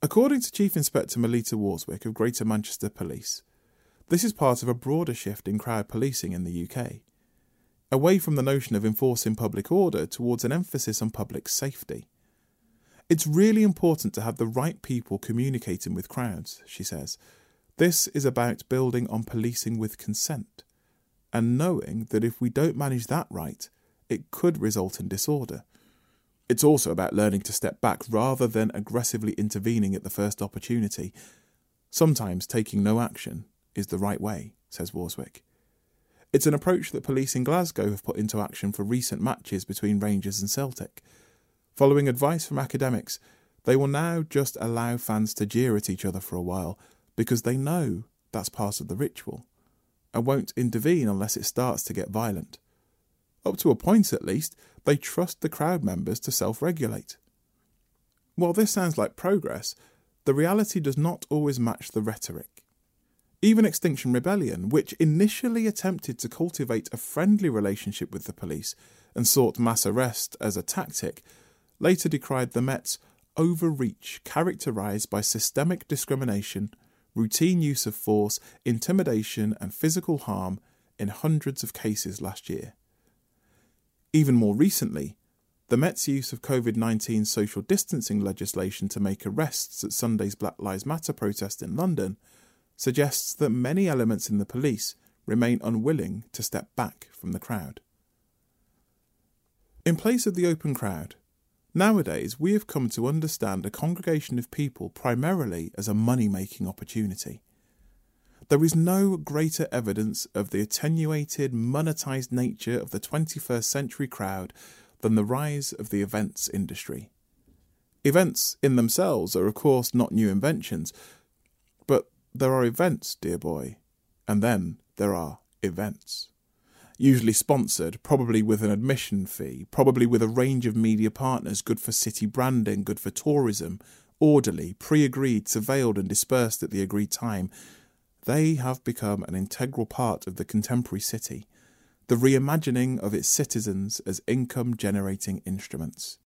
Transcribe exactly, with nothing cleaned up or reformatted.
According to Chief Inspector Melita Warswick of Greater Manchester Police, this is part of a broader shift in crowd policing in the U K, away from the notion of enforcing public order towards an emphasis on public safety. It's really important to have the right people communicating with crowds, she says. This is about building on policing with consent, and knowing that if we don't manage that right, it could result in disorder. It's also about learning to step back rather than aggressively intervening at the first opportunity. Sometimes taking no action is the right way, says Warswick. It's an approach that police in Glasgow have put into action for recent matches between Rangers and Celtic. Following advice from academics, they will now just allow fans to jeer at each other for a while because they know that's part of the ritual, and won't intervene unless it starts to get violent. Up to a point at least, they trust the crowd members to self-regulate. While this sounds like progress, the reality does not always match the rhetoric. Even Extinction Rebellion, which initially attempted to cultivate a friendly relationship with the police and sought mass arrest as a tactic, later decried the Met's overreach characterised by systemic discrimination, routine use of force, intimidation and physical harm in hundreds of cases last year. Even more recently, the Met's use of COVID nineteen social distancing legislation to make arrests at Sunday's Black Lives Matter protest in London suggests that many elements in the police remain unwilling to step back from the crowd. In place of the open crowd, nowadays we have come to understand a congregation of people primarily as a money-making opportunity. There is no greater evidence of the attenuated, monetised nature of the twenty-first century crowd than the rise of the events industry. Events in themselves are of course not new inventions, but there are events, dear boy, and then there are events. Usually sponsored, probably with an admission fee, probably with a range of media partners, good for city branding, good for tourism, orderly, pre-agreed, surveilled and dispersed at the agreed time. They have become an integral part of the contemporary city, the reimagining of its citizens as income-generating instruments.